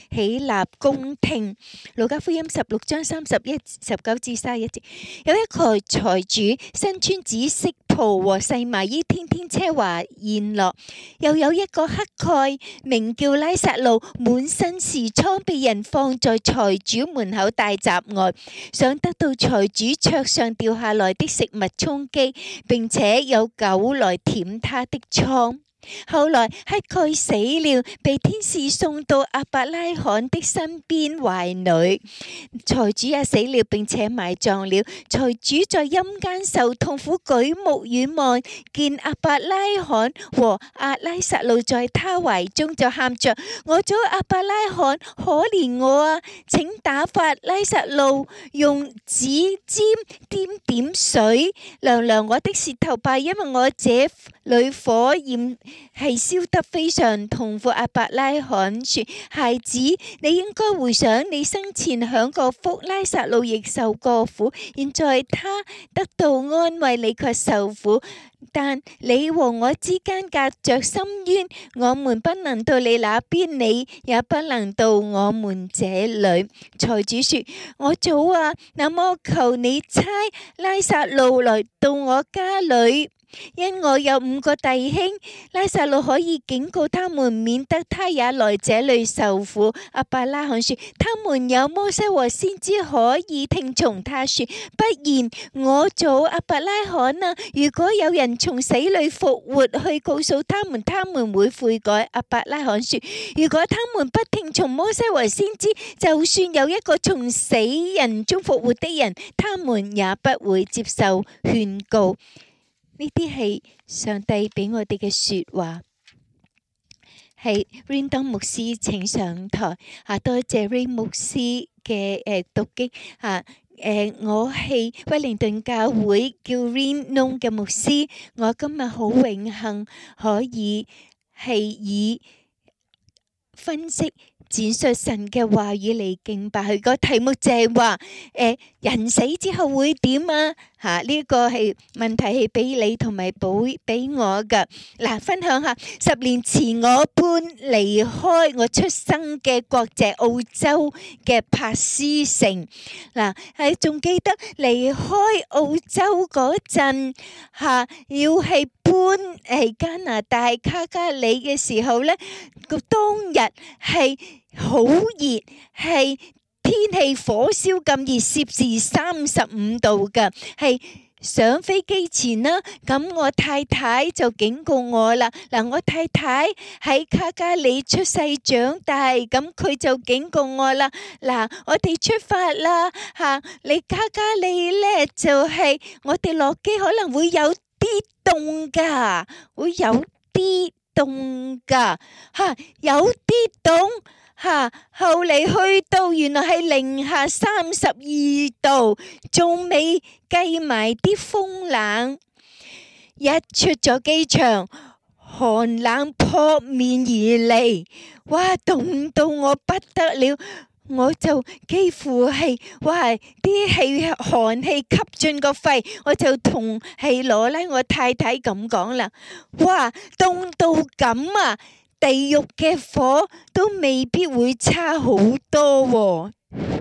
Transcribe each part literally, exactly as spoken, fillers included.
起立恭聽。路加福音十六章三十一、十九至三十一節，有一個財主身穿紫色袍和細麻衣，天天奢華宴樂。又有一個乞丐名叫拉撒路，滿身是瘡，被人放在財主門口大閘外，想得到財主桌上掉下來的食物充飢，並且有狗來舔他的瘡。後來乞丐死了，被天使送到亞伯拉罕的身邊懷裏。財主也死了，並且埋葬了。財主在陰間受痛苦，舉目遠望，見亞伯拉罕和阿拉撒路在他懷中，就喊着：我祖亞伯拉罕，可憐我啊！請打發拉撒路用指尖沾點水，涼涼我的舌頭吧，因為我這裏火焰係燒得非常痛苦。亞伯拉罕說：孩子，你應該回想你生前享過福，拉撒路亦受過苦，現在他得到安慰，你卻受苦。但你和我之間隔着深淵，我們不能到你那邊，你也不能到我們這裏。財主說：我祖啊，那麼求你差拉撒路來到我家裏，因我有五個弟兄，拉撒路可以警告他們，免得他也來這裏受苦。亞伯拉罕說：他們有摩西和先知可以聽從他說，不然我祖亞伯拉罕啊，如果有人從死裏復活，去告訴他們，他們會悔改。亞伯拉罕說：如果他們不聽從摩西和先知，就算有一個從死人中復活的人，他們也不會接受勸告。呢啲係上帝俾我哋嘅說話，係 Rain 牧師請上台啊！多謝 Rain 牧師嘅誒讀經啊！誒，我係威靈頓教會叫 Rain Nong 嘅牧師，我今日好榮幸可以係以分析展述神嘅話語嚟敬拜佢。個題目就係話誒，人死之後會點啊？吓，呢個係問題係俾你同埋俾俾我噶。嗱，分享下十年前我搬離開我出生嘅國籍澳洲嘅珀斯城。嗱，係仲記得離開澳洲嗰陣吓，要係搬誒加拿大卡加里嘅時候咧，個當日係好熱，係天氣火燒咁熱，攝氏三十五度噶。係上飛機前啦，咁我太太就警告我啦。嗱，我太太喺卡加里出世長大，咁佢就警告我啦。嗱，我哋出發啦，吓，你卡加里咧就係我哋落機可能會有啲凍噶，會有啲凍噶，吓，有啲凍。吓，後嚟去到原來係零下三十二度，仲未計埋啲風冷。一出咗機場，寒冷撲面而嚟，哇，凍到我不得了，我就幾乎係哇啲氣寒氣吸進個肺，我就同係羅拉我太太咁講啦，哇，凍到咁啊！地獄嘅火都未必會差好多喎。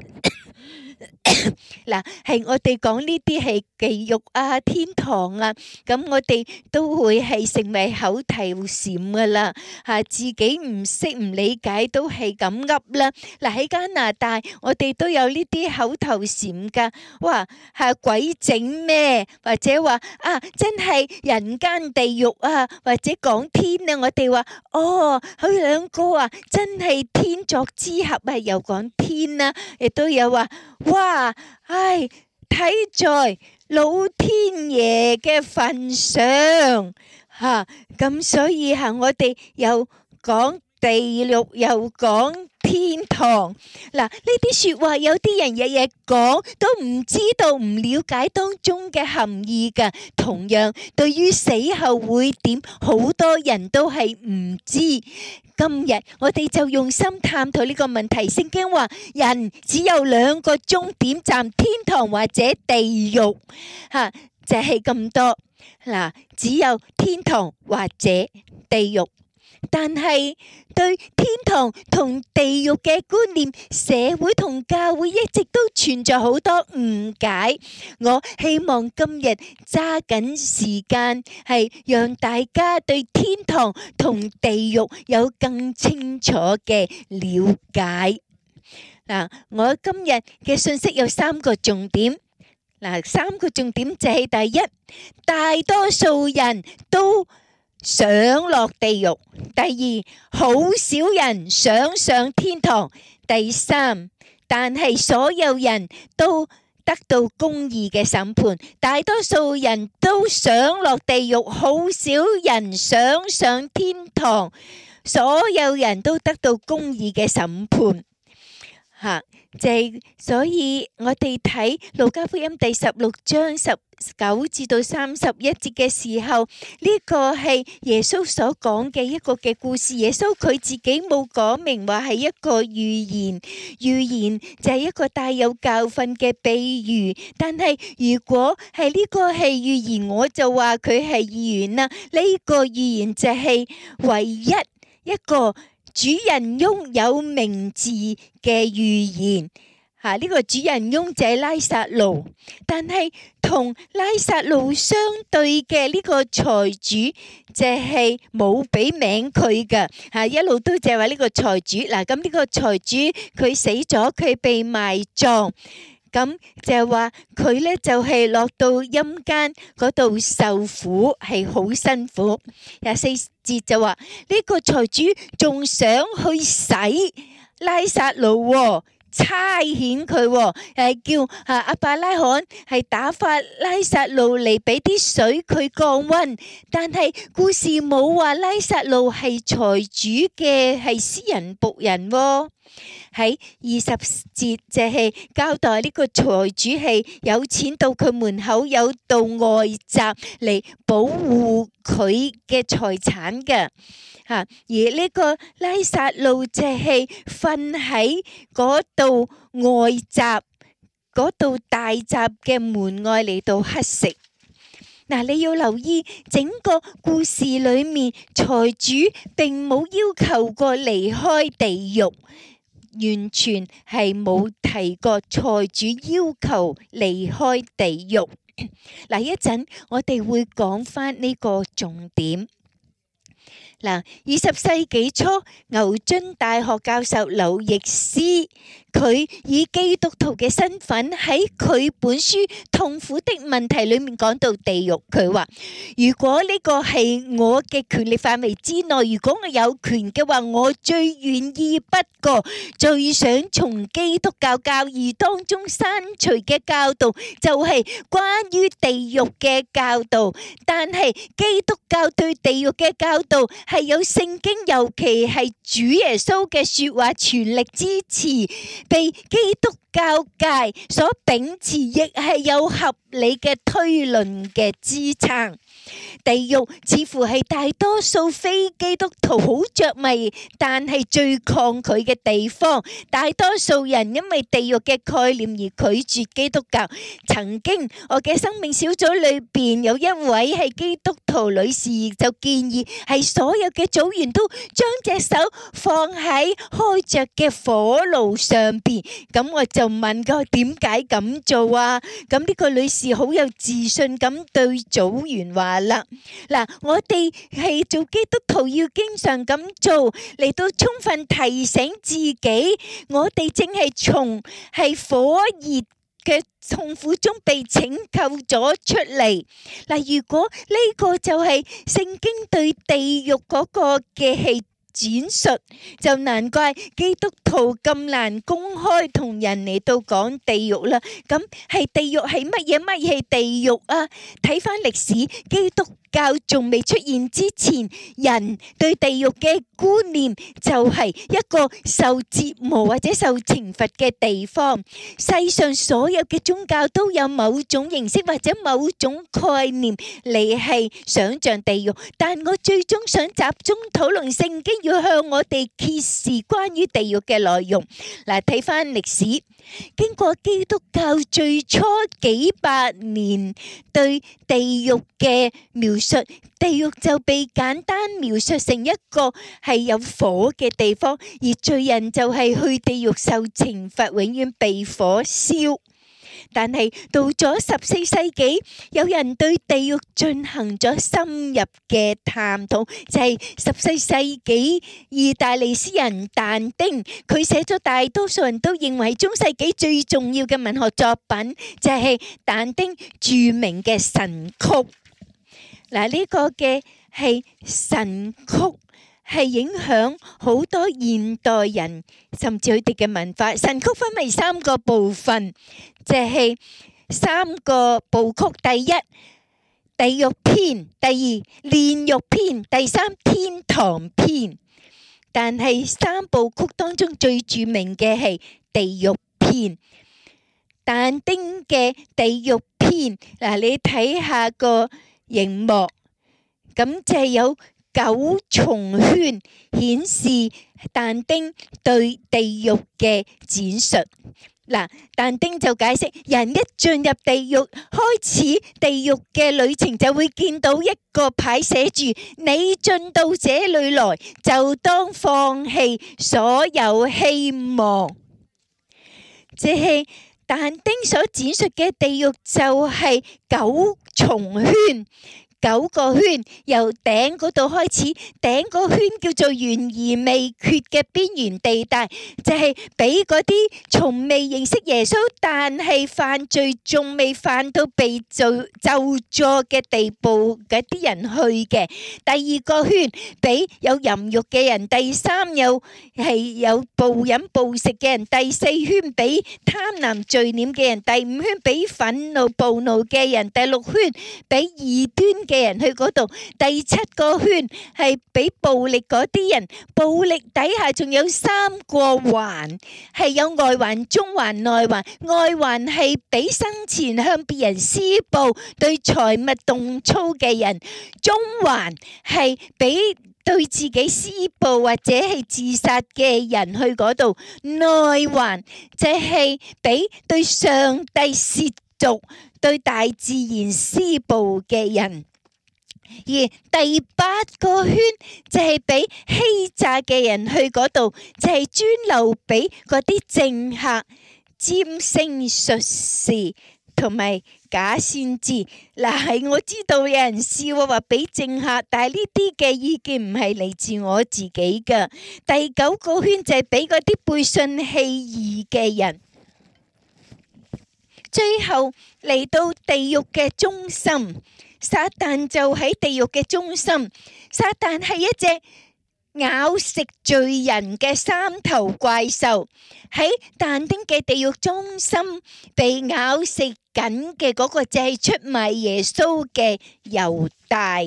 嗱，係我哋講呢啲係地獄啊、天堂啊，咁我哋都會係成為口頭禪噶啦，吓，自己唔識唔理解都係咁噏啦。嗱，喺加拿大我哋都有呢啲口頭禪噶，哇，係鬼整咩？或者話啊，真係人間地獄啊，或者講天啊，我哋話哦，佢兩個啊，真係天作之合啊，又講天啊，亦都有話哇。唉，睇在老天爺嘅份上吓，咁所以吓我哋又講地獄又講天堂。嗱，呢啲說話有啲人日日講都唔知道唔了解當中嘅含義噶。同樣對於死後會點，好多人都係唔知。今日我哋就用心探討呢個問題。聖經話人只有兩個終點站，天堂或者地獄，吓，就係咁多。嗱，只有天堂或者地獄。 但係對天堂同地獄嘅觀念，社會同教會一直都存在好多誤解。我希望今日揸緊時間，係讓大家對天堂同地獄有更清楚嘅了解。嗱，我今日嘅信息有三個重點。嗱，三個重點就係第一，大多數人都想落地獄；第二，好少人想上天堂；第三，但係所有人都得到公義嘅審判。大多數人都想落地獄，好少人想上天堂，所有人都得到公義嘅審判。吓，就係所以我哋睇路加福音第十六章十九至到三十一節嘅時候，呢個係耶穌所講嘅一個嘅故事。耶穌佢自己冇講明話係一個預言，預言就係一個帶有教訓嘅比喻。但係如果係呢個係預言，我就話佢係預言啦。呢個預言就係唯一一個主人翁有名字嘅預言，吓、這、呢個主人翁就係拉撒路，但係同拉撒路相對嘅呢個財主就係冇俾名佢㗎，吓一路都就係話呢個財主。嗱，咁呢個財主佢死咗，佢被埋葬。咁就係話佢咧就係落到陰間嗰度受苦，係好辛苦。廿四節就話呢個財主仲想去洗拉撒路，差遣佢，誒叫啊亞伯拉罕係打發拉撒路嚟俾啲水佢降溫，但係故事冇話拉撒路係財主嘅係私人僕人喎。喺二十節就係交代呢個財主係有錢到佢門口，有道外閘嚟保護佢嘅財產嘅吓，而呢個拉撒路就係瞓喺嗰度外閘嗰度大閘嘅門外嚟到乞食。嗱，你要留意整個故事裏面，財主並冇要求過離開地獄。完全係冇提過財主要求離開地獄。嗱，一陣我哋會講翻呢個重點。嗱，二十世紀初，牛津大學教授劉易斯，佢以基督徒嘅身份喺佢本書《痛苦的問題》裏面講到地獄。佢話：如果呢個係我嘅權力範圍之內，如果我有權嘅話，我最願意不過最想從基督教教義當中刪除嘅教導，就係關於地獄嘅教導。但係基督教對地獄嘅教導係有聖經，尤其係主耶穌嘅說話全力支持，被基督教界所秉持，亦係有合理嘅推論嘅支撐。地獄似乎係大多數非基督徒好着迷，但係最抗拒嘅地方。大多數人因為地獄嘅概念而拒絕基督教。曾經我嘅生命小組裏邊有一位係基督徒女士，就建議係所有嘅組員都將隻手放喺開着嘅火爐上邊。咁我就問佢點解咁做啊？咁呢個女士好有自信咁對組員話啦，嗱，我哋係做基督徒要經常咁做，嚟到充分提醒自己，我哋正係從係火熱嘅痛苦中被拯救咗出嚟。嗱，如果呢個就係聖經對地獄嗰個嘅係展述，就難怪基督徒咁難公開同人嚟到講地獄啦。咁係地獄係乜嘢？乜嘢係地獄啊？睇返歷史，基督教仲未出現之前，人對地獄嘅觀念就係一個受折磨或者受懲罰嘅地方。世上所有嘅宗教都有某種形式或者某種概念嚟係想像地獄，但我最終想集中討論聖經要向我哋揭示關於地獄嘅內容。嗱，睇翻歷史， 經過基督教最初幾百年對地獄嘅描述，地獄就被簡單描述成一個係有火嘅地方，而罪人就係去地獄受懲罰，永遠被火燒。但係到咗十四世紀，有人對地獄進行咗深入嘅探討，就係十四世紀意大利詩人但丁，佢寫咗大多數人都認為中世紀最重要嘅文學作品，就係但丁著名嘅神曲。嗱，呢個嘅係神曲，係影響好多現代人，甚至佢哋嘅文化。神曲分為三個部分，就係三個部曲：第一，地獄篇；第二，煉獄篇；第三，天堂篇。但係三部曲當中最著名嘅係地獄篇。但丁嘅地獄篇，嗱，你睇下個熒幕，咁就係有九重圈顯示但丁對地獄嘅展述。嗱，但丁就解釋，人一進入地獄，開始地獄嘅旅程，就會見到一個牌寫住：你進到這裏來，就當放棄所有希望。即係但丁所展述嘅地獄就係九重圈。九個圈由頂嗰度開始，頂個圈叫做懸而未決嘅邊緣地帶，就係俾嗰啲從未認識耶穌，但係犯罪仲未犯到被咒咒詛嘅地步嗰啲人去嘅。第二個圈俾有淫慾嘅人，第三有係有暴飲暴食嘅人，第四圈俾貪婪罪孽嘅人，第五圈俾憤怒暴怒嘅人，第六圈俾異端嘅人去嗰度，第七個圈係俾暴力嗰啲人，暴力底下仲有三個環，係有外環、中環、內環。外環係俾生前向別人施暴、對財物動粗嘅人，中環係俾對自己施暴或者係自殺嘅人去嗰度，內環就係俾對上帝褻瀆、對大自然施暴嘅人。而第八個圈就係俾欺詐嘅人去嗰度，就係專留俾嗰啲政客、占星術士同埋假先知。嗱，係我知道有人笑我話俾政客，但係呢啲嘅意見唔係嚟自我自己噶。第九個圈就係俾嗰啲背信棄義嘅人。最後嚟到地獄嘅中心。撒旦就喺地獄嘅中心，撒旦係一隻咬食罪人嘅三頭怪獸，喺但丁嘅地獄中心被咬食緊嘅嗰個就係出賣耶穌嘅猶大。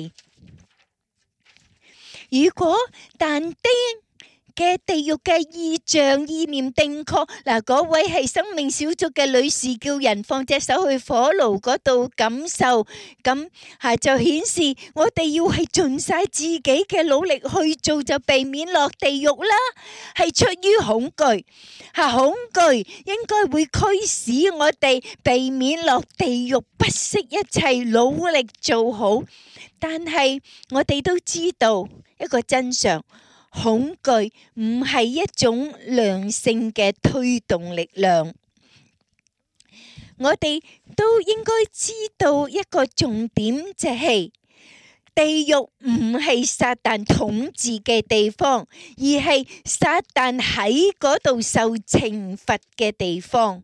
如果但丁嘅地獄嘅意象意念定確，嗱，嗰位係生命小組嘅女士叫人放隻手去火爐嗰度感受，咁係就顯示我哋要係盡晒自己嘅努力去做，就避免落地獄啦。係出於恐懼，吓，恐懼應該會驅使我哋避免落地獄，不惜一切努力做好。但係我哋都知道一個真相。恐懼唔係一種良性嘅推動力量，我哋都應該知道一個重點，就係地獄唔係撒旦統治嘅地方，而係撒旦喺嗰度受懲罰嘅地方。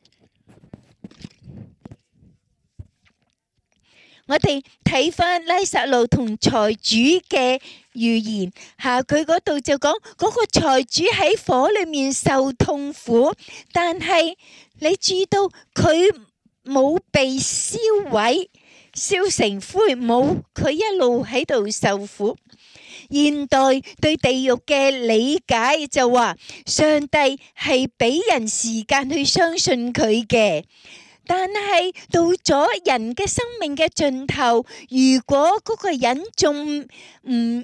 我哋睇翻拉撒路同財主嘅預言，吓，佢嗰度就講嗰個財主喺火裏面受痛苦，但係你知道佢冇被燒毀、燒成灰，冇，佢一路喺度受苦。現代對地獄嘅理解就話，上帝係俾人時間去相信佢嘅。但係到咗人嘅生命嘅盡頭，如果嗰個人仲唔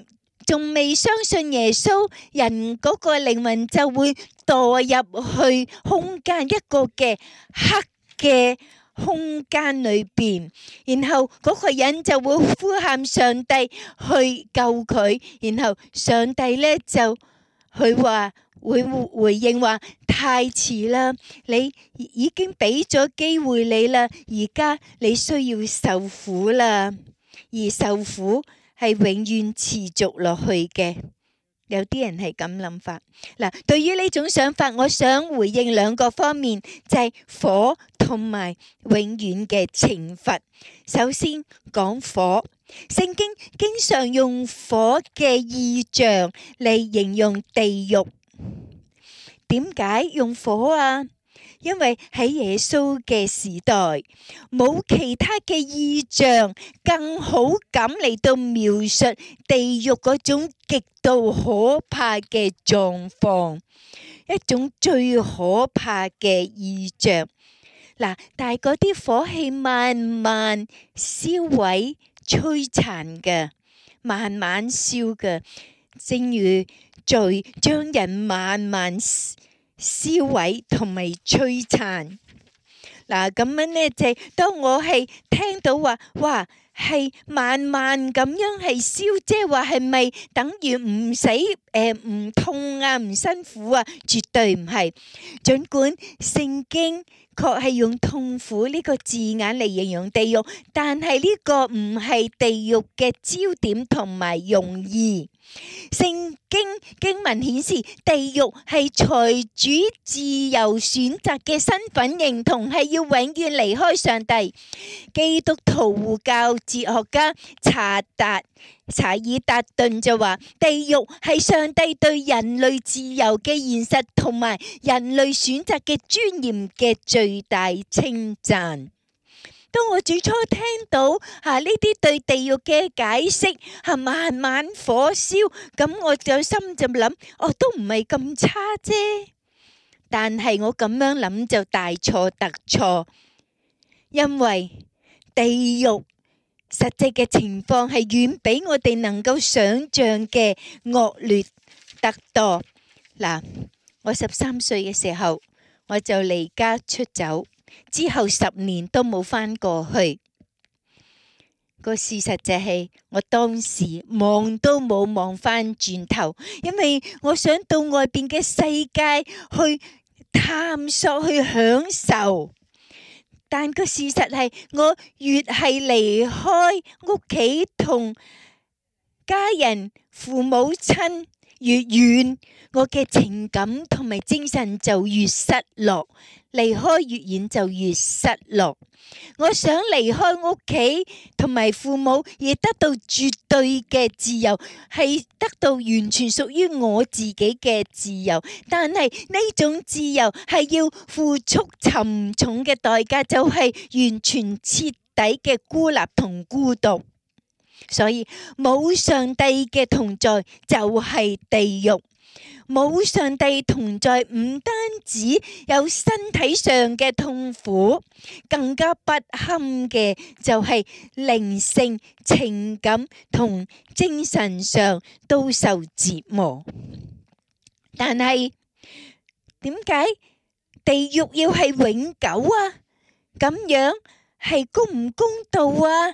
仲未相信耶穌，人嗰個靈魂就會墮入去空間一個嘅黑嘅空間裏邊，然後嗰個人就會呼喊上帝去救佢，然後上帝咧就佢話會回應話太遲啦，你已經俾咗機會你啦，而家你需要受苦啦，而受苦係永遠持續落去嘅。有啲人係咁諗法。嗱，對於呢種想法，我想回應兩個方面，就係火同埋永遠嘅懲罰。首先講火，聖經經常用火嘅意象嚟形容地獄。點解用火啊？因為喺耶穌嘅時代，冇其他嘅意象更好咁嚟到描述地獄嗰種極度可怕嘅狀況，一種最可怕嘅意象。嗱，但係嗰啲火氣慢慢燒毀、摧殘嘅，慢慢燒嘅，正如罪將人慢慢燒毀同埋摧殘。嗱，咁樣呢，就係當我係聽到話，哇，係慢慢咁樣係燒，即係話係咪等於唔死誒唔痛啊唔辛苦啊？絕對唔係。儘管聖經確係用痛苦呢個字眼嚟形容地獄，但係呢個唔係地獄嘅焦點同埋用意。聖經經文顯示，地獄係財主自由選擇嘅身份認同，係要永遠離開上帝。基督徒護教哲學家查達查爾達頓就話，地獄係上帝對人類自由嘅現實同埋人類選擇嘅尊嚴嘅最大稱讚。當我最初聽到吓呢啲對地獄嘅解釋，吓慢慢火燒，咁我就心就諗，哦，都唔係咁差啫。但係我咁樣諗就大錯特錯，因為地獄實際嘅情況係遠比我哋能夠想象嘅惡劣得多。嗱，我十三歲嘅時候我就離家出走。之後十年都冇返過去，個事實就係我當時望都冇望返轉頭，因為我想到外邊嘅世界去探索去享受，但個事實係我越係離開屋企同家人父母親越遠，我嘅情感同埋精神就越失落。離開越遠就越失落。我想離開屋企同埋父母，而得到絕對嘅自由，係得到完全屬於我自己嘅自由。但係呢種自由係要付出沉重嘅代價，就係完全徹底嘅孤立同孤獨。所以冇上帝嘅同在就係地獄。冇上帝同在，唔單止有身體上嘅痛苦，更加不堪嘅就係靈性、情感同精神上都受折磨。但係點解地獄要係永久啊？咁樣係公唔公道啊？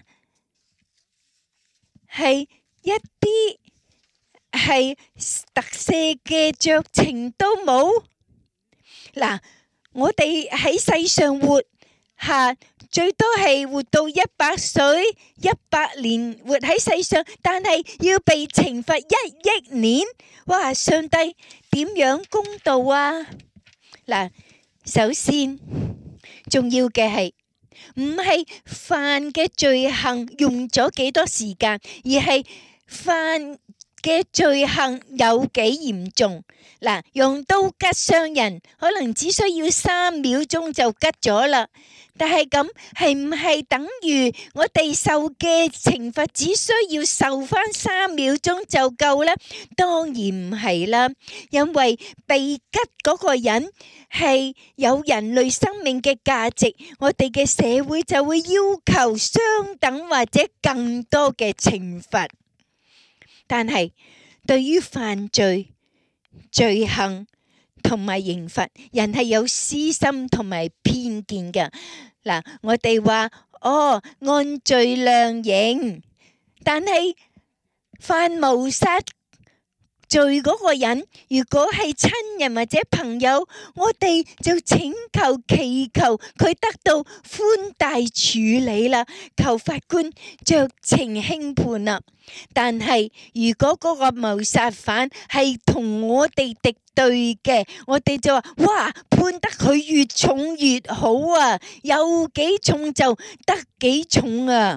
係一啲係特赦嘅酌情都冇。嗱，我哋喺世上活下最多係活到一百歲，一百年活喺世上，但係要被懲罰一億年，哇！上帝點樣公道啊？嗱，首先重要嘅係唔係犯嘅罪行用咗幾多時間，而係犯嘅罪行有幾嚴重。嗱，用刀吉傷人，可能只需要三秒鐘就吉咗啦。但係咁係唔係等於我哋受嘅懲罰只需要受翻三秒鐘就夠呢？當然唔係啦，因為被吉嗰個人係有人類生命嘅價值，我哋嘅社會就會要求相等或者更多嘅懲罰。但係對於犯罪、罪行同埋刑罰，人係有私心同埋偏見嘅。嗱，我哋話哦，按罪量刑，但係犯謀殺罪嗰個人，如果係親人或者朋友，我哋就請求祈求佢得到寬大處理啦，求法官酌情輕判啦。但係如果嗰個謀殺犯係同我哋敵對嘅，我哋就話哇，判得佢越重越好啊，有幾重就得幾重啊。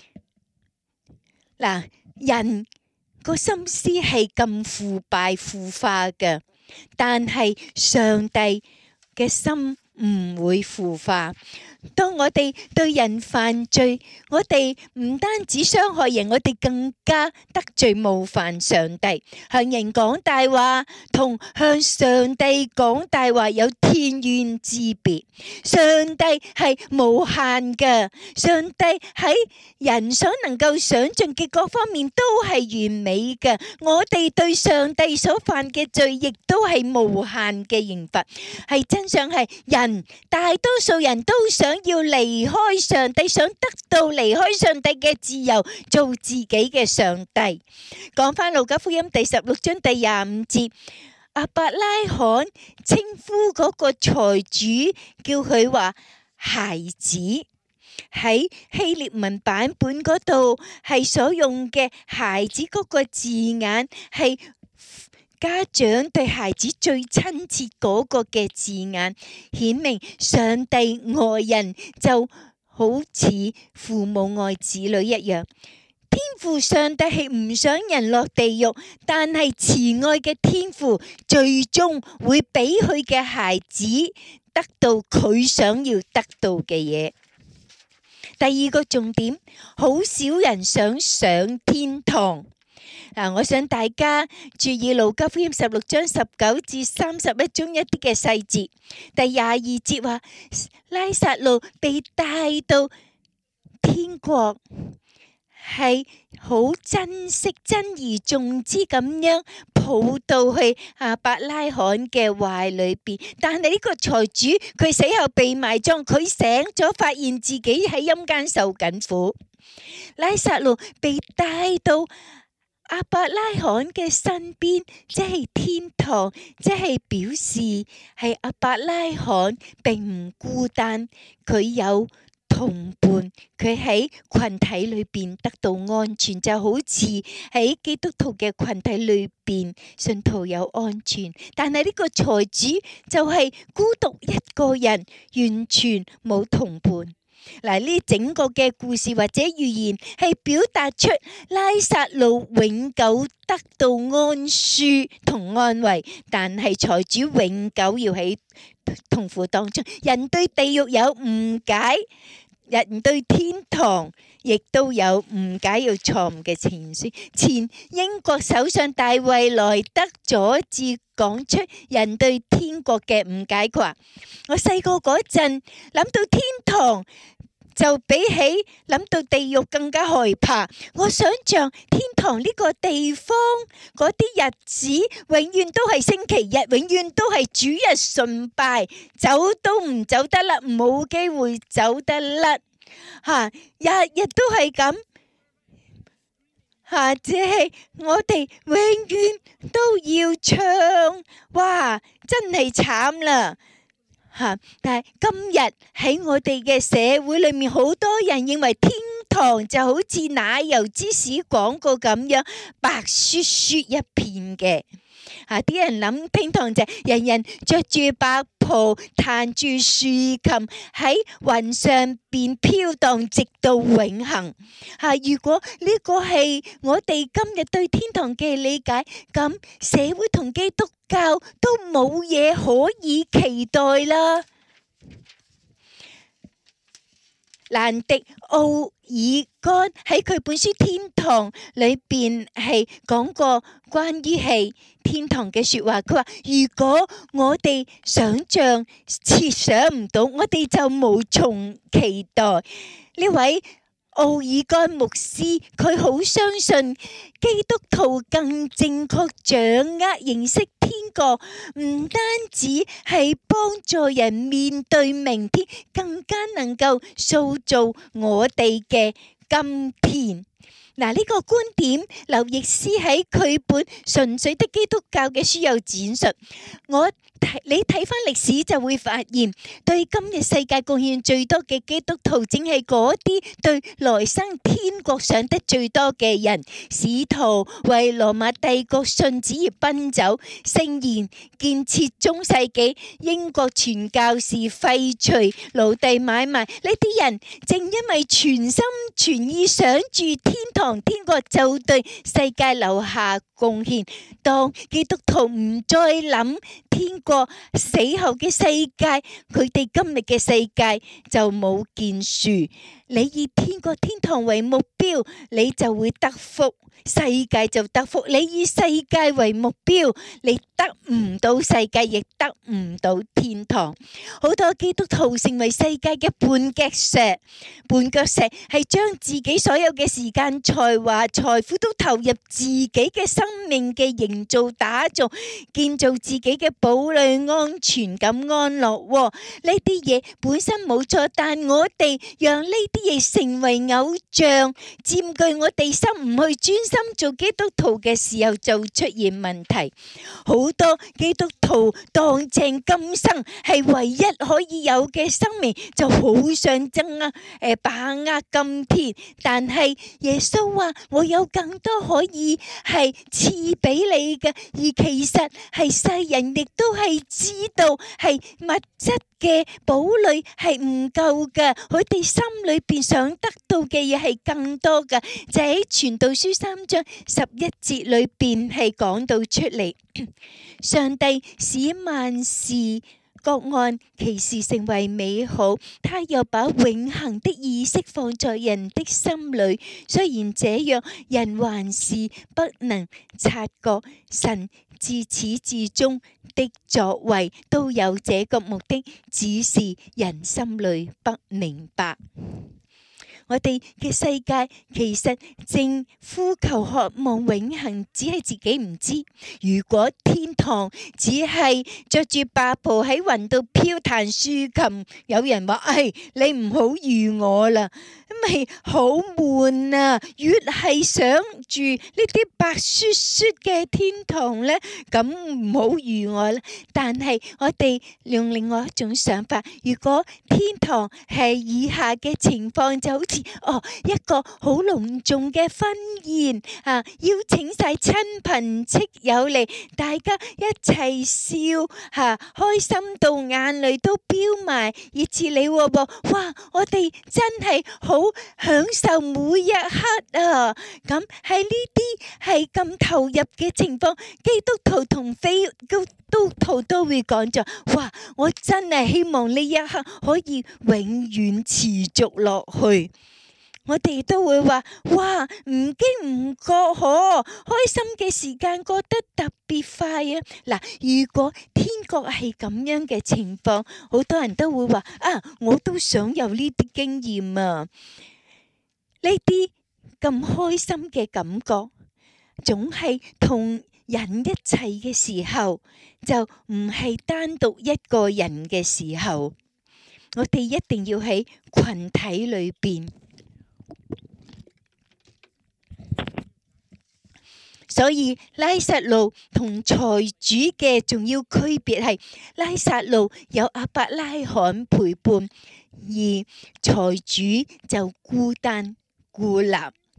嗱，人個心思係咁腐敗腐化嘅，但係上帝嘅心唔會腐化。當我哋對人犯罪，我哋唔單止傷害人，我哋更加得罪冒犯上帝。向人講大話同向上帝講大話有天淵之別。上帝係無限嘅，上帝喺人所能夠想象嘅各方面都係完美嘅。我哋對上帝所犯嘅罪，亦都係無限嘅刑罰。係真相係人，大多數人都想要離開上帝，想得到離開上帝嘅自由，做自己嘅上帝。講翻路加福音第十六章第廿五節，亞伯拉罕稱呼嗰個財主，叫佢話孩子。喺希臘文版本嗰度係所用嘅孩子嗰個字眼係家長對孩子最親切嗰個嘅字眼，顯明上帝愛人就好似父母愛子女一樣。天父上帝係唔想人落地獄，但係慈愛嘅天父最終會俾佢嘅孩子得到佢想要得到嘅嘢。第二個重點，好少人想上天堂。嗱，我想大家注意路加福音十六章十九至三十一中一啲嘅細節。第廿二節話，拉撒路被帶到天國，係好珍惜、珍而重之咁樣抱到去亞伯拉罕嘅懷裏邊。但係呢個財主佢死後被埋葬，佢醒咗，發現自己喺陰間受緊苦。拉撒路被帶到亞伯拉罕嘅身邊，即係天堂，即係表示係亞伯拉罕並唔孤單，佢有同伴，佢喺群體裏邊得到安全，就好似喺基督徒嘅群體裏邊，信徒有安全。但係呢個財主就係孤獨一個人，完全冇同伴。嗱，呢整個嘅故事或者寓言係表達出拉撒路永久得到安舒同安慰，但係財主永久要喺痛苦當中。人對地獄有誤解，人對天堂亦都有誤解，有錯誤嘅傳說。前英國首相大衛萊德佐治講出人對天國嘅誤解，佢話：我細個嗰陣諗到天堂，就比起諗到地獄更加害怕。我想象天堂呢個地方嗰啲日子，永遠都係星期日，永遠都係主日崇拜，走都唔走得甩，冇機會走得甩，吓，日日都係咁，吓，即係我哋永遠都要唱，哇，真係慘啦！吓！但係今日喺我哋嘅社會裏面，好多人認為天堂就好似奶油芝士廣告咁樣白雪雪一片嘅。吓！啲人諗天堂就係人人着住白袍，彈住豎琴喺雲上邊飄蕩，直到永恆。吓！如果呢個係我哋今日對天堂嘅理解，咁社會同基督教都冇嘢可以期待啦。蘭迪奧爾干喺佢本書《天堂》裏邊係講過關於係天堂嘅說話。佢話：如果我哋想象設想唔到，我哋就無從期待。呢位奧爾干牧師佢好相信基督徒更正確掌握認識天國，唔單止係幫助人面對明天，更加能夠塑造我哋嘅今天。嗱，呢個觀點，劉易斯喺佢本純粹的基督教嘅書有展述。我睇你睇翻歷史就會發現，對今日世界貢獻最多嘅基督徒，正係嗰啲對來生天國想得最多嘅人。使徒為羅馬帝國信旨而奔走，聖言建設中世紀，英國傳教士廢除奴隸買賣，呢啲人正因為全心全意想住天堂天國，就對世界留下貢獻。當基督徒唔再諗天國死後嘅世界，佢哋今日嘅世界就冇建樹。你以天國天堂為目標，你就會得福，世界就得福。你以世界為目標，你得唔到世界，亦得唔到天堂。好多基督徒成為世界嘅絆腳石，絆腳石係將自己所有嘅時間、才華、財富都投入自己嘅生命嘅營造、打造、建造自己嘅堡壘、安全感、安樂。呢啲嘢本身冇錯，但我哋讓呢啲嘢成為偶像，佔據我哋心，唔去專心做基督徒嘅時候，就出現問題。好多基督徒當正今生係唯一可以有嘅生命，就好想爭啊，誒，把握今天。但係耶穌話：我有更多可以係賜俾你嘅，而其實係世人亦都係知道係物質嘅堡壘係唔夠嘅，佢哋心裏邊想得到嘅嘢係更多嘅，就喺傳道書三章十一節裏邊係講到出嚟。上帝使萬事各按其時成為美好，他又把永恆的意識放在人的心裏。雖然這樣，人還是不能察覺神自始至終的作為，都有這個目的，只是人心裏不明白。我哋嘅世界其實正呼求渴望永恆，只係自己唔知。如果天堂只係着住白袍喺雲度飄彈豎琴，有人話：哎，你唔好遇我啦，因為好悶啊！越係想住呢啲白雪雪嘅天堂呢，咁唔好遇我啦。但係我哋用另外一種想法，如果天堂係以下嘅情況，就好似哦一個好隆重嘅婚宴啊，邀請晒親朋戚友嚟，大家一齊笑吓，開心到眼淚都飆埋，以至你話哇，我哋真係好享受每一刻啊！咁喺呢啲係咁投入嘅情況，基督徒同非基督徒都會講咗：哇，我真係希望呢一刻可以永遠持續落去。我哋都會話：哇，唔經唔覺可開心嘅時間過得特別快啊！嗱，如果天國係咁樣嘅情況，好多人都會話：啊，我都想有呢啲經驗啊！呢啲咁開心嘅感覺，總係同人一齊嘅時候，就唔係單獨一個人嘅時候。我哋一定要喺群體裏邊。所以拉撒路同財主嘅重要區別係，拉撒路有亞伯拉罕陪伴，而財主就孤單孤立。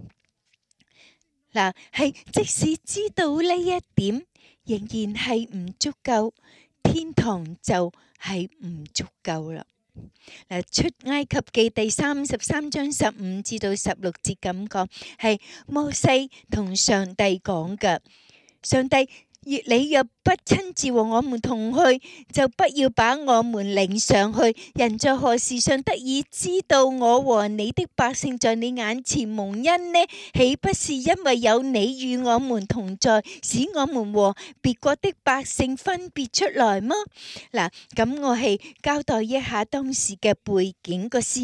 嗱，係即使知道呢一點，仍然係唔足夠，天堂就係唔足夠啦。嗱，出埃及記第三十三章十五至到十六節咁講，係摩西同上帝講嘅。上帝，你若不親自和我們同去，就不要把我們領上去。人在何時上得以知道我和你的百姓在你眼前蒙恩呢？豈不是因為有你與我們同在，使我們和別國的百姓分別出來嗎？嗱，咁我係交代一下當時嘅背景，個事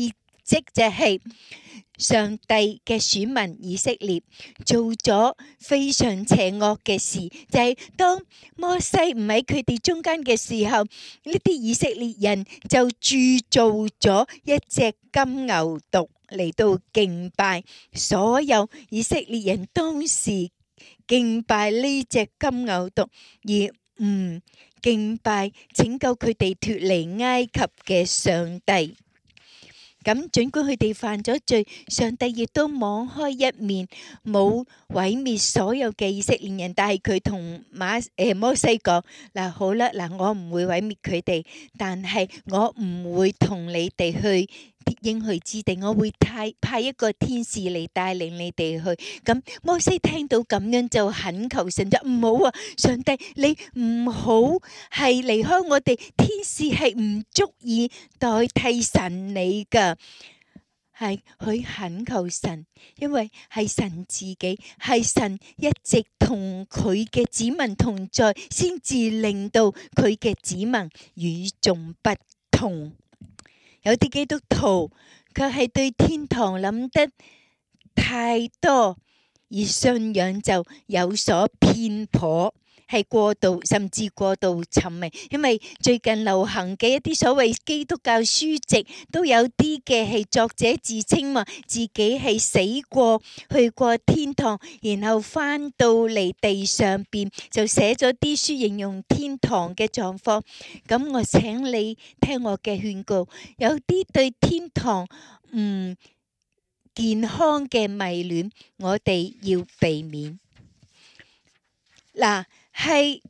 即就係上帝嘅選民以色列做咗非常邪惡嘅事，就係當摩西唔喺佢哋中間嘅時候，呢啲以色列人就鑄造咗一隻金牛犢嚟到敬拜。所有以色列人當時敬拜呢隻金牛犢，而唔敬拜拯救佢哋脫離埃及嘅上帝。咁儘管佢哋犯咗罪，上帝亦都網開一面，冇毀滅所有嘅以色列人。但係佢同馬誒摩西講：嗱，好啦，嗱，我唔會毀滅佢哋，但係我唔會同你哋去應許之地，我會派派一個天使嚟帶領你哋去。咁摩西聽到咁樣就懇求神，就唔好啊，上帝你唔好係離開我哋，天使係唔足以代替神你噶。係佢懇求神，因為係神自己，係神一直同佢嘅子民同在，先至令到佢嘅子民與眾不同。有啲基督徒卻係對天堂諗得太多，而信仰就有所偏頗，係過度甚至過度沉迷。因為最近流行嘅一啲所謂基督教書籍，都有啲嘅係作者自稱話自己係死過去過天堂，然後翻到嚟地上邊就寫咗啲書形容天堂嘅狀況。咁我請你聽我嘅勸告，有啲對天堂唔健康嘅迷戀，我哋要避免。嗱，係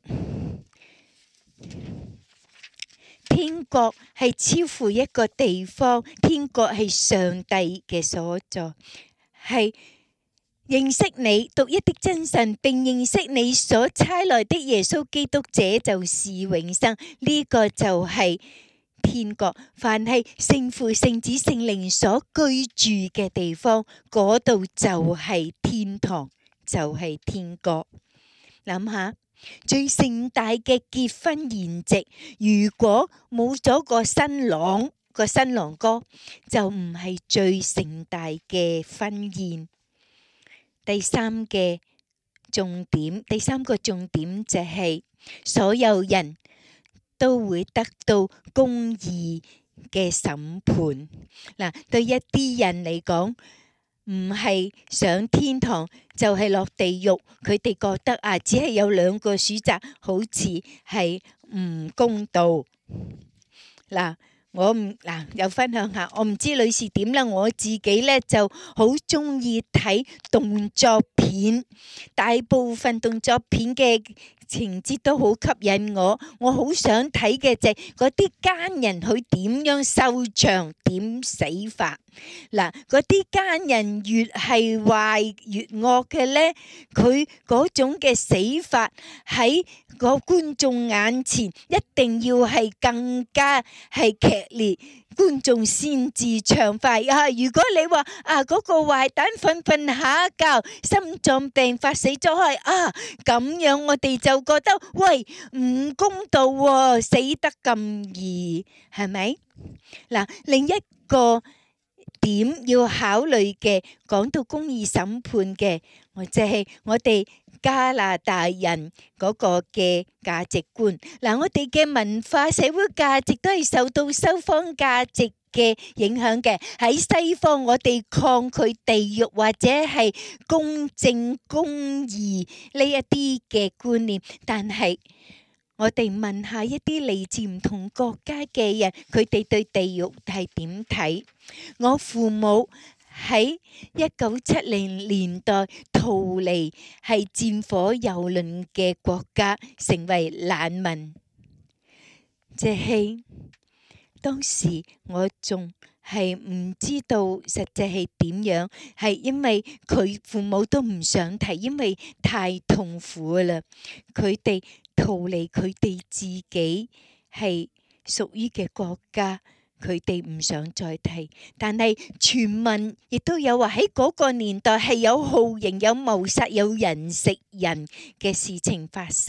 天國係超乎一個地方，天國係上帝嘅所在，係認識你獨一的真神，並認識你所差來的耶穌基督，這就是永生。呢個就係天國，凡係聖父、聖子、聖靈所居住嘅地方，嗰度就係天堂，就係天國。諗下最盛大嘅結婚筵席，如果冇咗個新郎，個新郎哥，就唔係最盛大嘅婚宴。第三嘅重點，第三個重點就係所有人都會得到公義嘅審判。嗱，對一啲人嚟講，唔係上天堂就係落地獄，佢哋覺得啊，只係有兩個選擇，好似係唔公道。嗱，我唔嗱又分享下，我唔知女士點啦，我自己咧就好中意睇動作片，大部分動作片嘅情節都好吸引我，我好想睇嘅就係嗰啲奸人佢點樣收場，點死法。嗱，嗰啲奸人越係壞越惡嘅咧，佢嗰種嘅死法喺個觀眾眼前一定要係更加係劇烈，觀眾先至暢快啊！如果你話啊嗰個壞蛋瞓瞓下覺，心臟病發死咗係啊，咁樣我哋就覺得喂唔公道喎，死得咁易係咪？嗱，另一個點要考慮嘅，講到公義審判嘅，我就係我哋加拿大人嗰個嘅價值觀。嗱，我哋嘅文化社會價值都係受到西方價值嘅影響嘅。喺西方，我哋抗拒地獄或者係公正公義呢一啲嘅觀念，但係我哋問下一啲嚟自唔同國家嘅人，佢哋對地獄係點睇？我父母喺一九七零年代逃離係戰火蹂躪嘅國家，成為難民。即係當時我仲係唔知道實際係點樣，係因為佢父母都唔想提，因為太痛苦啦。佢哋逃離佢哋自己係屬於嘅國家，佢哋唔想再提。但係傳聞亦都有話喺嗰個年代係有酷刑、有謀殺、有人食人嘅事情發生。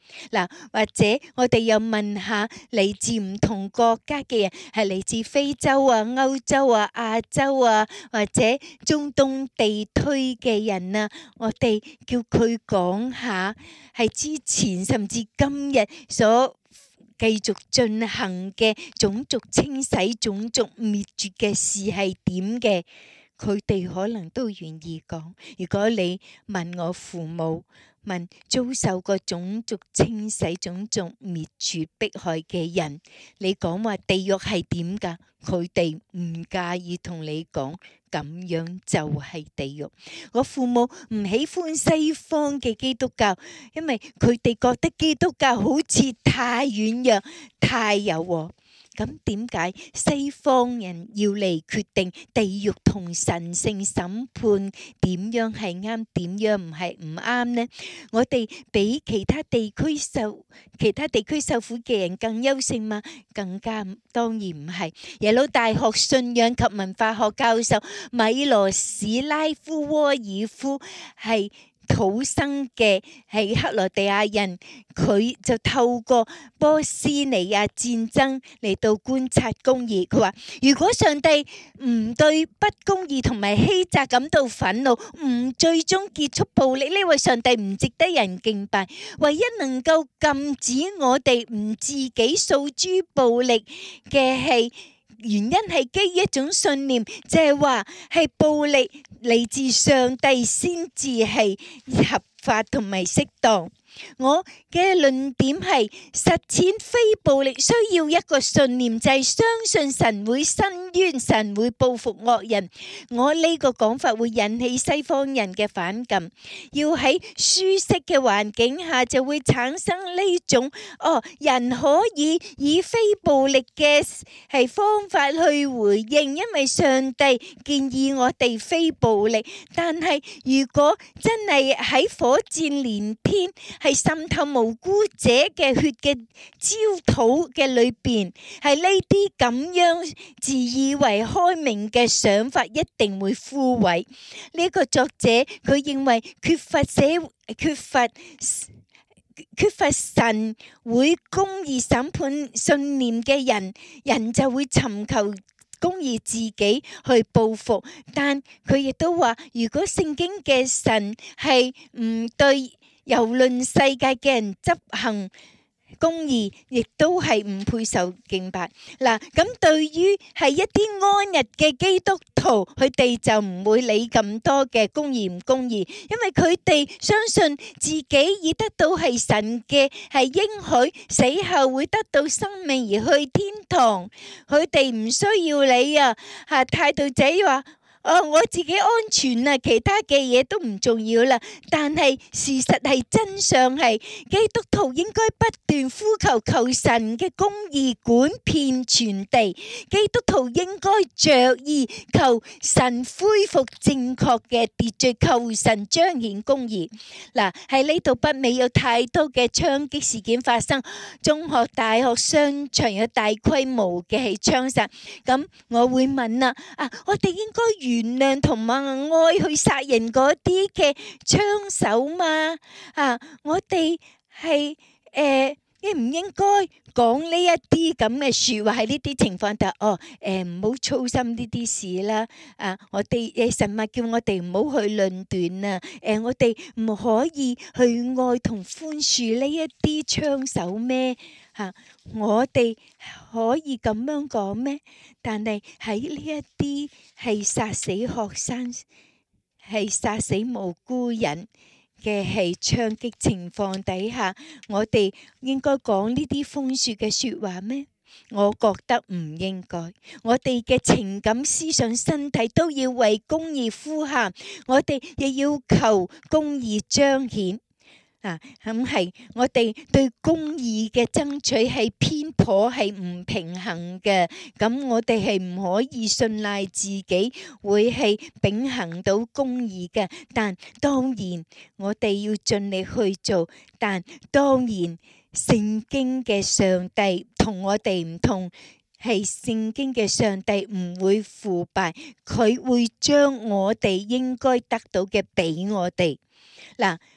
嗱，或者我哋又問下嚟自唔同國家嘅人，係嚟自非洲啊、歐洲啊、亞洲啊，或者中東地區嘅人啊，我哋叫佢講下係之前甚至今日所繼續進行嘅種族清洗、種族滅絕嘅事係點嘅，佢哋可能都願意講。如果你問我父母，問遭受過種族清洗、種族滅絕迫害嘅人，你講話地獄係點㗎？佢哋唔介意同你講，咁樣就係地獄。我父母唔喜歡西方嘅基督教，因為佢哋覺得基督教好似太軟弱、太柔和。咁點解西方人要嚟決定地獄同神聖審判點樣係啱，點樣唔係唔啱呢？我哋比其他地區受其他地區受苦嘅人更優勝嗎？更加當然唔係。耶魯大學信仰及文化學教授米羅史拉夫沃爾夫係土生嘅係克羅地亞人，佢就透過波斯尼亞戰爭嚟到觀察公義。佢話如果上帝唔對不公義同埋欺詐感到憤怒，唔最終結束暴力，呢位上帝唔值得人敬拜。唯一能夠禁止我哋唔自己訴諸暴力嘅係原因係基於一種信念，就係話係暴力嚟自上帝先至係合法同埋適當。我嘅論點係實踐非暴力需要一個信念，就係相信神會伸冤，神會報復惡人。我呢個講法會引起西方人嘅反感，要喺舒適嘅環境下就會產生呢種哦，人可以以非暴力嘅係方法去回應，因為上帝建議我哋非暴力。但係如果真係喺火箭連天，係滲透無辜者嘅血嘅焦土嘅裏邊，係呢啲咁樣自以為開明嘅想法一定會枯萎。呢、這個作者佢認為缺乏社缺乏缺乏神會公義審判信念嘅人，人就會尋求公義自己去報復。但佢亦都話，如果聖經嘅神係唔對遊論世界嘅人執行公義，亦都係唔配受敬拜。嗱，咁對於係一啲安逸嘅基督徒，佢哋就唔會理咁多嘅公義唔公義，因為佢哋相信自己已得到係神嘅係應許，死後會得到生命而去天堂。佢哋唔需要你啊，吓態度仔話。哦，我自己安全啊，其他嘅嘢都唔重要啦。但係事實係真相係，基督徒應該不斷呼求求神嘅公義管遍全地。基督徒應該着意求神恢復正確嘅秩序，求神彰顯公義。嗱，喺呢度北美有太多嘅槍擊事件發生，中學、大學、商場有大規模嘅係槍殺。咁我會問啦，啊，我哋應該原諒同埋愛去殺人嗰啲嘅槍手嘛？啊，我哋係誒應唔應該講呢一啲咁嘅說話喺呢啲情況下？哦，誒唔好操心呢啲事啦。啊，我哋誒神啊叫我哋唔好去論斷啊。誒，我哋唔可以去愛同寬恕呢一啲槍手咩？吓，我哋可以咁樣講咩？但係喺呢一啲係殺死學生、係殺死無辜人嘅係槍擊情況底下，我哋應該講呢啲寬恕嘅說話咩？我覺得唔應該。我哋嘅情感、思想、身體都要為公義呼喊，我哋亦要求公義彰顯。啊，咁係我哋對公義嘅爭取係偏頗，係唔平衡嘅。咁我哋係唔可以信賴自己會係秉行到公義嘅。但當然我哋要盡力去做。但當然聖經嘅上帝同我哋唔同，係聖經嘅上帝唔會腐敗，佢會將我哋應該得到嘅俾我哋。嗱，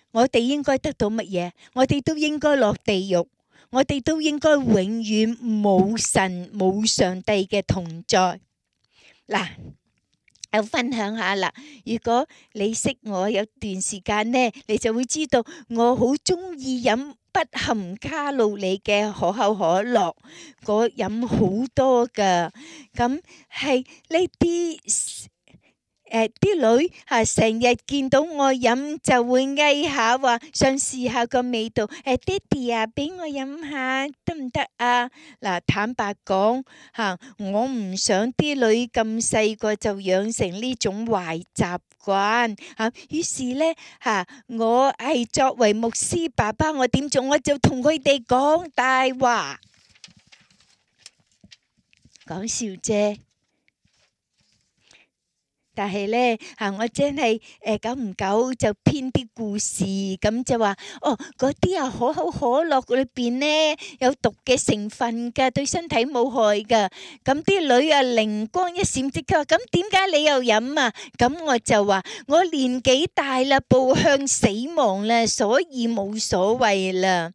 我哋應該得到乜嘢？我哋都應該落地獄，我哋都應該永遠冇神冇上帝嘅同在。嗱，我分享下啦。如果你識我有段時間呢，你就會知道我好中意飲不含卡路里嘅可口可樂，我飲好多噶。咁係呢啲誒啲女嚇成日見到我飲就會嗌下話想試下個味道。誒爹哋啊，俾我飲下得唔得啊？嗱，坦白講嚇，我唔想啲女咁細個就養成呢種壞習慣嚇。於是咧嚇，我係作為牧師爸爸，我點做？我就同佢哋講大話，講笑啫。但係咧嚇，我真係誒久唔久就編啲故事，咁就話哦，嗰啲啊可口可樂裏邊咧有毒嘅成分㗎，對身體冇害㗎。咁啲女啊靈光一閃，即刻話：咁點解你又飲啊？咁我就話我年紀大啦，步向死亡啦，所以冇所謂啦。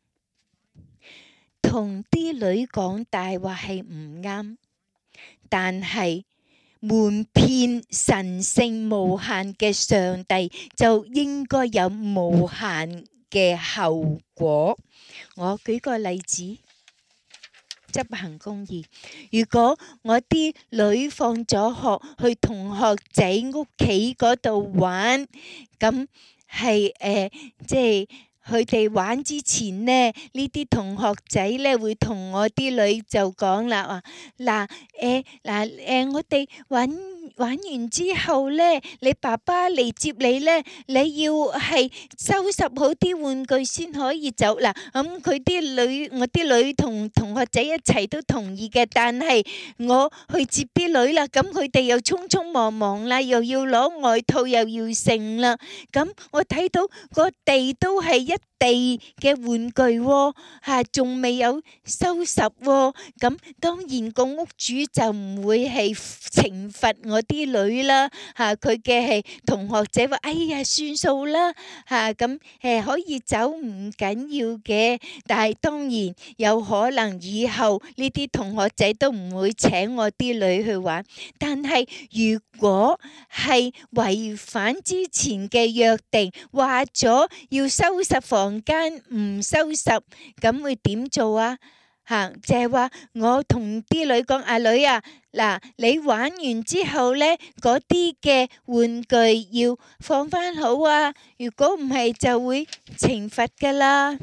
同啲女講大話係唔啱，但係瞞騙神聖無限嘅上帝就應該有無限嘅後果。我舉個例子，執行公義。如果我啲女放咗學去同學仔屋企嗰度玩，咁係誒即係。佢哋玩之前呢，呢啲同學仔呢會同我啲女就講啦，話嗱誒嗱誒，我哋玩玩完之後呢，你爸爸嚟接你呢，你要係收拾好啲玩具先可以走。嗱，咁佢啲女，我啲女同同學仔一齊都同意嘅，但係我去接啲女啦，咁佢哋又匆匆忙忙啦，又要攞外套又要剩啦，咁我睇到個地都係一地嘅玩具喎，嚇仲未有收拾喎，咁當然個屋主就唔會係懲罰我啲女啦，嚇佢嘅係同學仔話：哎呀，算數啦，嚇咁誒可以走唔緊要嘅，但係當然有可能以後呢啲同學仔都唔會請我啲女去玩，但係如果係違反之前嘅約定，話咗要收拾房間唔收拾，咁會點做啊？嚇，就係話我同啲女講：阿女啊，嗱，你玩完之後咧，嗰啲嘅玩具要放翻好啊！如果唔係，就會懲罰噶啦。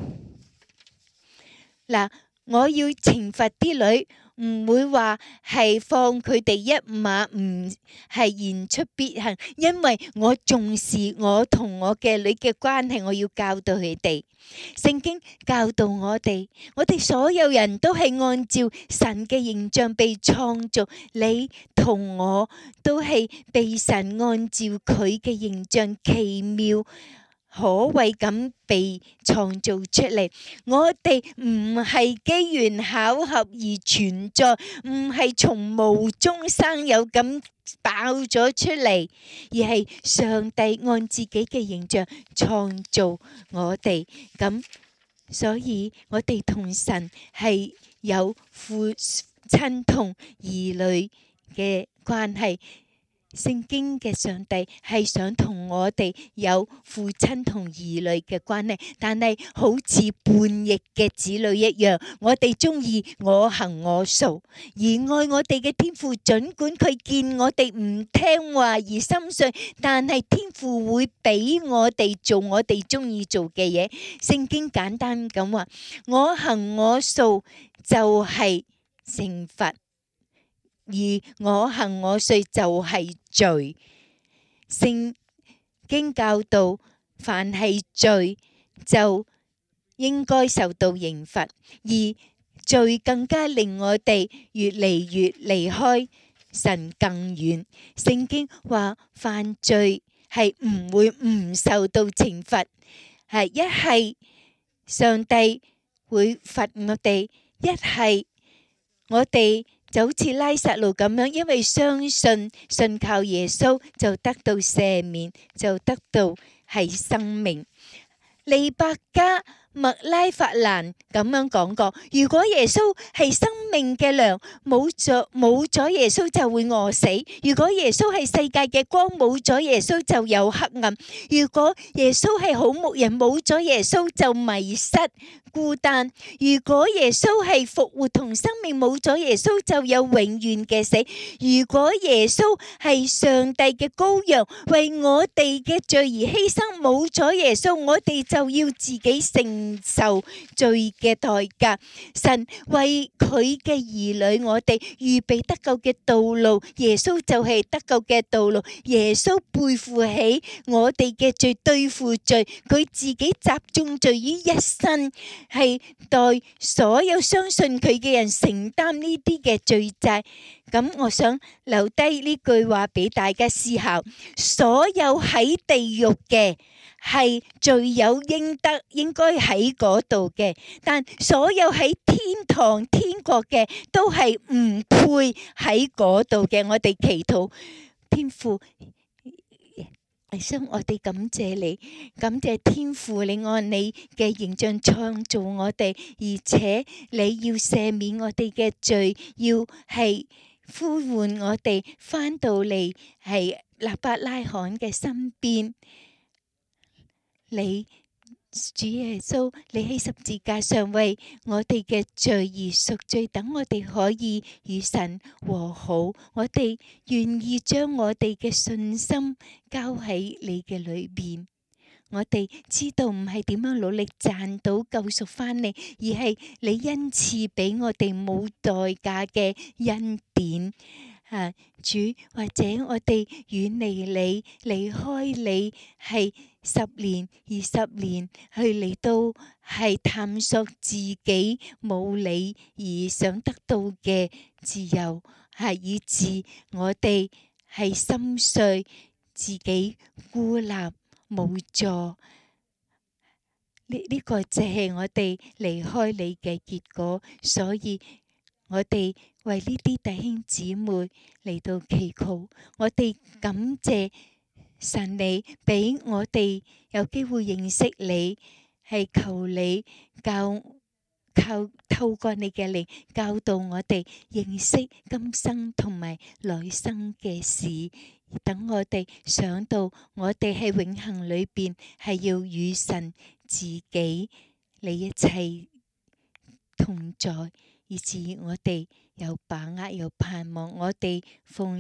嗱，我要懲罰啲女。唔會話係放佢哋一馬，唔係言出必行，因為我重視我同我嘅女嘅關係，我要教導佢哋。聖經教導我哋，我哋所有人都係按照神嘅形象被創造，你同我都係被神按照佢嘅形象奇妙可畏咁被創造出嚟，我哋唔係機緣巧合而存在，唔係從無中生有咁爆咗出嚟，而係上帝按自己嘅形象創造我哋。咁所以我哋同神係有父親同兒女嘅關係。聖經嘅上帝係想同我哋有父親同兒女嘅關係，但係好似叛逆嘅子女一樣，我哋中意我行我素，而愛我哋嘅天父，盡管佢見我哋唔聽話而心碎，但係天父會俾我哋做我哋中意做嘅嘢。聖經簡單咁話，我行我素就係懲罰。而我行我素就係罪，聖經教導凡係罪就應該受到刑罰，而罪更加令我哋越嚟越離開神更遠。聖經話犯罪係唔會唔受到懲罰，係一係上帝會罰我哋，一係我哋就好似拉撒路咁樣，因為相信信靠耶穌就得到赦免，就得到係生命。利百加麥拉法蘭咁樣講過，如果耶穌係生命嘅糧，冇咗冇咗耶穌就會餓死；如果耶穌係世界嘅光，冇咗耶穌就有黑暗；如果耶穌係好牧人，冇咗耶穌就迷失孤單；如果耶穌係復活同生命，冇咗耶穌就有永遠嘅死；如果耶穌係上帝嘅羔羊，為我哋嘅罪而犧牲，冇咗耶穌，我哋就要自己承受罪嘅代價。神為佢嘅兒女，我哋預備得救嘅道路，耶穌就係得救嘅道路。耶穌背負起我哋嘅罪，對付罪，佢自己集中罪於一身，係代所有相信佢嘅人承擔呢啲嘅罪債。咁我想留低呢句話俾大家思考：所有喺地獄嘅係罪有應得，應該喺嗰度嘅；但所有喺天堂天國嘅都係唔配喺嗰度嘅。我哋祈禱天父，耶穌，我哋感謝你，感謝天父，你按你嘅形象創造我哋，而且你要赦免我哋嘅罪，要係呼喚我哋翻到嚟係納伯拉罕嘅身邊。你主耶穌，你喺十字架上為我哋嘅罪而贖罪，等我哋可以與神和好。我哋願意將我哋嘅信心交喺你嘅裏邊。我哋知道唔係點樣努力賺到救贖翻嚟，而係你恩賜俾我哋冇代價嘅恩典。啊，主，或者我哋遠離你，離開你係十年、二十年，去嚟到係探索自己冇你而想得到嘅自由，係以致我哋係心碎，自己孤立無助。呢呢個就係我哋離開你嘅結果，所以我哋為呢啲弟兄姊妹嚟到祈禱，我哋感謝神你俾我哋有機會認識你，係求你教靠透過你嘅靈教導我哋認識今生同埋來生嘅事，等我哋想到我哋喺永恆裏邊係要與神自己你一齊同在，以致我哋有把握有盼望，我哋奉